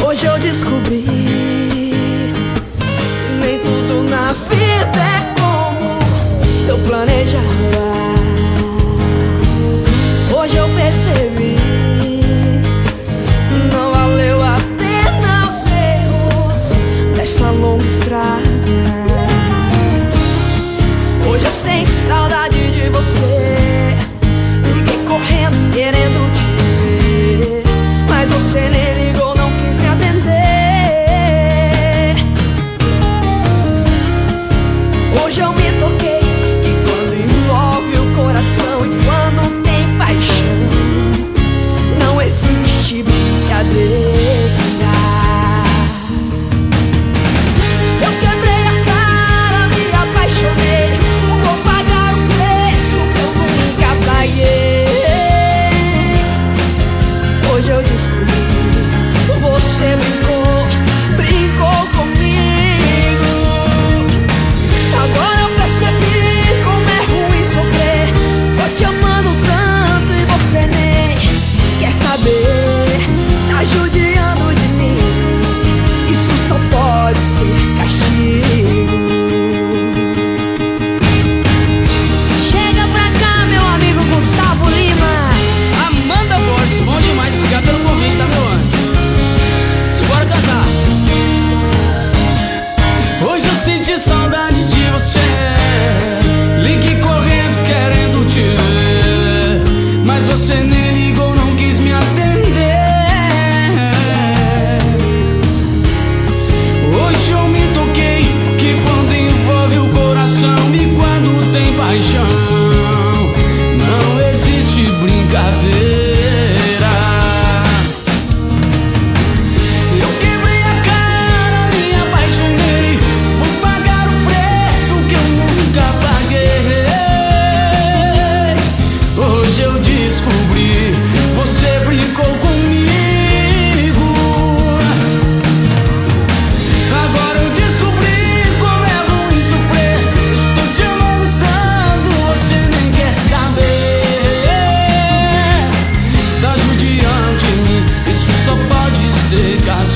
Hoje eu descobri que nem tudo na vida é como eu planejava. Hoje eu percebi que não valeu a pena os erros dessa longa estrada. Hoje eu sinto saudade de você. Liguei correndo querendo te ver, mas você nem ligou, não quis me atender. Hoje eu me toquei que quando envolve o coração e quando tem paixão, não existe brincadeira. Eu quebrei a cara, me apaixonei, vou pagar o preço que eu nunca paguei. Hoje eu descobri, você brincou comigo. Agora eu percebi como é ruim sofrer. Tô te amando tanto e você nem quer saber. Tá judiando de mim, isso só pode ser castigo. Chega pra cá, meu amigo Gustavo Lima. Amanda Borges, bom demais, obrigado pelo convite, tá, meu anjo? Bora cantar. Hoje eu senti saudades de você. Liguei correndo querendo te ver, mas você nem ligou, não quis me atender. Hoje eu me toquei que quando envolve o coração e quando tem paixão, não existe brincadeira. Hoje eu descobri, você brincou comigo. Agora eu descobri como é ruim sofrer. Estou te amando tanto, você nem quer saber. Tá judiando de mim, isso só pode ser castigo.